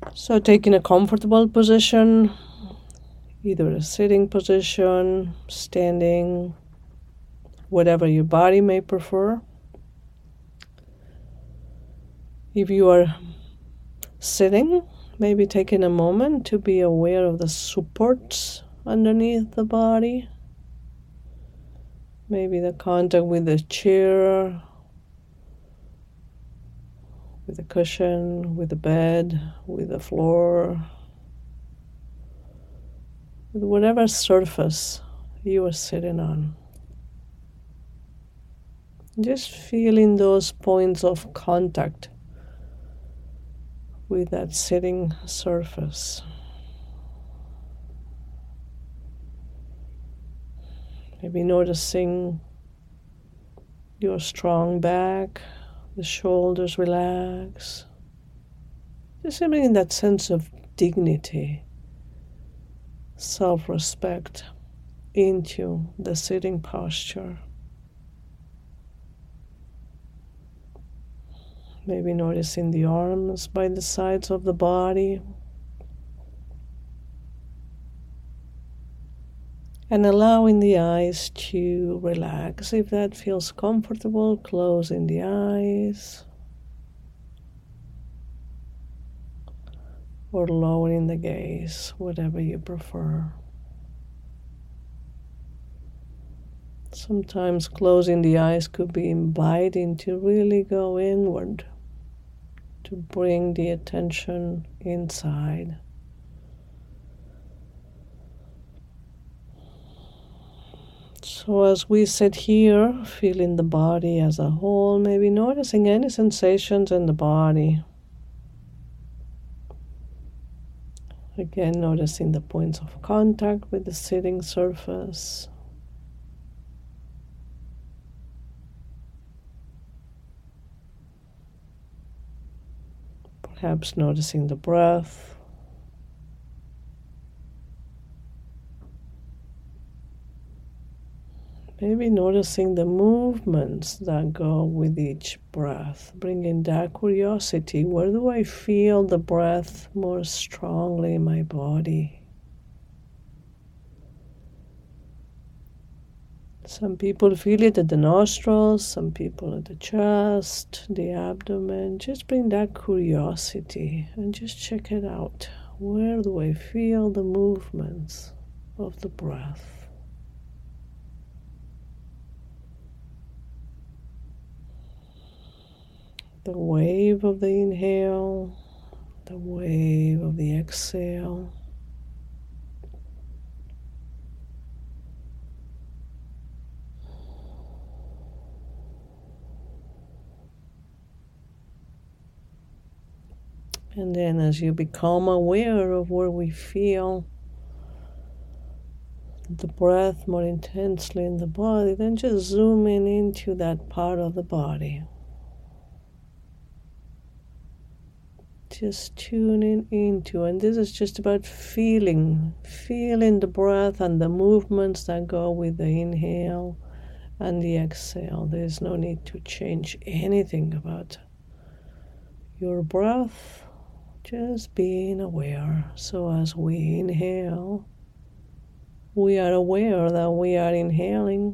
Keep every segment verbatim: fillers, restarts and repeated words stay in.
So taking a comfortable position, either a sitting position, standing, whatever your body may prefer. If you are sitting, maybe taking a moment to be aware of the supports underneath the body. Maybe the contact with the chair, with the cushion, with the bed, with the floor, with whatever surface you are sitting on. Just feeling those points of contact with that sitting surface. Maybe noticing your strong back, the shoulders relax. Just having that sense of dignity, self-respect into the sitting posture. Maybe noticing the arms by the sides of the body. And allowing the eyes to relax. If that feels comfortable, closing the eyes. Or lowering the gaze, whatever you prefer. Sometimes closing the eyes could be inviting to really go inward, to bring the attention inside. So as we sit here, feeling the body as a whole, maybe noticing any sensations in the body. Again, noticing the points of contact with the sitting surface. Perhaps noticing the breath. Maybe noticing the movements that go with each breath, bringing that curiosity. Where do I feel the breath more strongly in my body? Some people feel it at the nostrils, some people at the chest, the abdomen. Just bring that curiosity and just check it out. Where do I feel the movements of the breath? The wave of the inhale, the wave of the exhale. And then as you become aware of where we feel the breath more intensely in the body, then just zooming into that part of the body. Just tuning into, and this is just about feeling, feeling the breath and the movements that go with the inhale and the exhale. There's no need to change anything about your breath, just being aware. So as we inhale, we are aware that we are inhaling.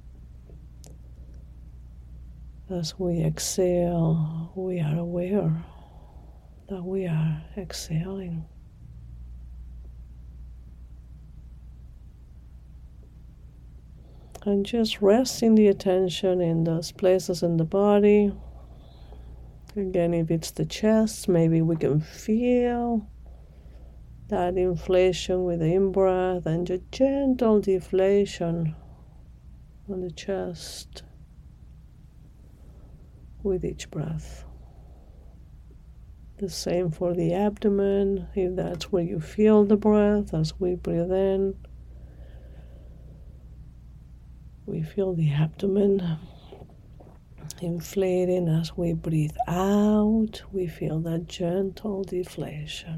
As we exhale, we are aware that we are exhaling. And just resting the attention in those places in the body. Again, if it's the chest, maybe we can feel that inflation with the in-breath and a gentle deflation on the chest with each breath. The same for the abdomen, if that's where you feel the breath as we breathe in. We feel the abdomen inflating as we breathe out. We feel that gentle deflation.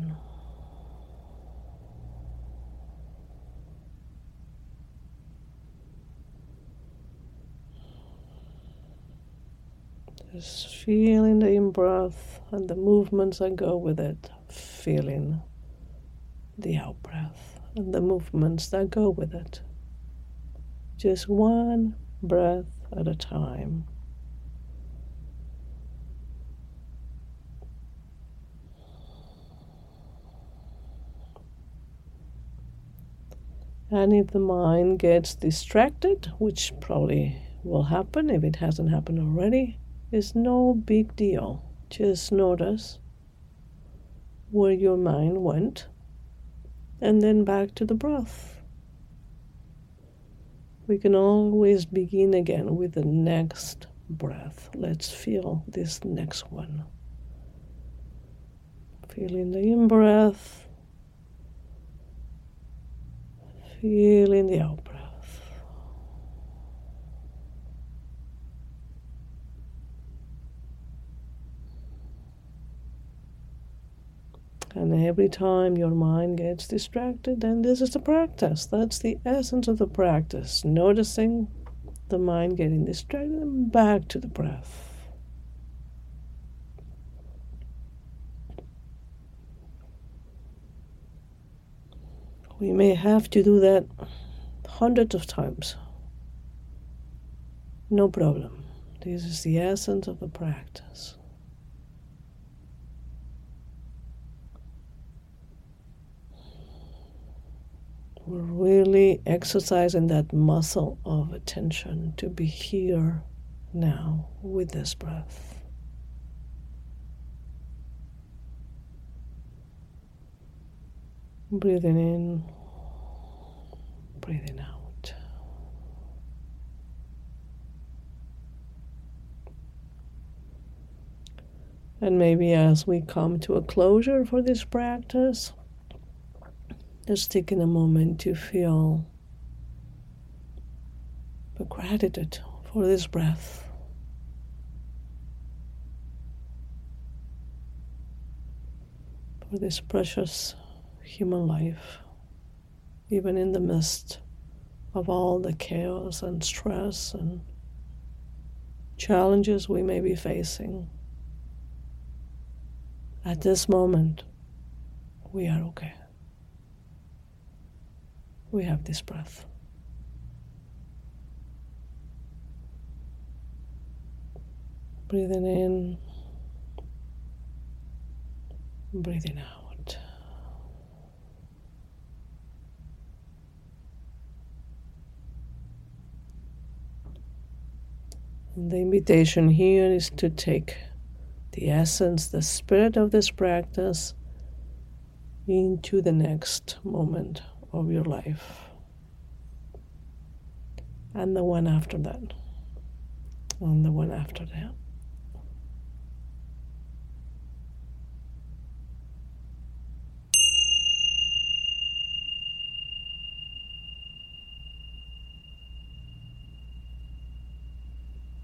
Just feeling the in-breath and the movements that go with it. feeling the out breath and the movements that go with it. Just one breath at a time. And if the mind gets distracted, which probably will happen if it hasn't happened already, it's no big deal. Just notice where your mind went and then back to the breath. We can always begin again with the next breath. Let's feel this next one. Feeling the in-breath. Feeling the out breath. And every time your mind gets distracted, then this is the practice. That's the essence of the practice. Noticing the mind getting distracted and back to the breath. We may have to do that hundreds of times. No problem. This is the essence of the practice. We're really exercising that muscle of attention to be here now with this breath. Breathing in, breathing out. And maybe as we come to a closure for this practice, just taking a moment to feel the gratitude for this breath. For this precious human life, even in the midst of all the chaos and stress and challenges we may be facing. At this moment, we are okay. We have this breath. Breathing in, breathing out. And the invitation here is to take the essence, the spirit of this practice into the next moment of your life and the one after that and the one after that.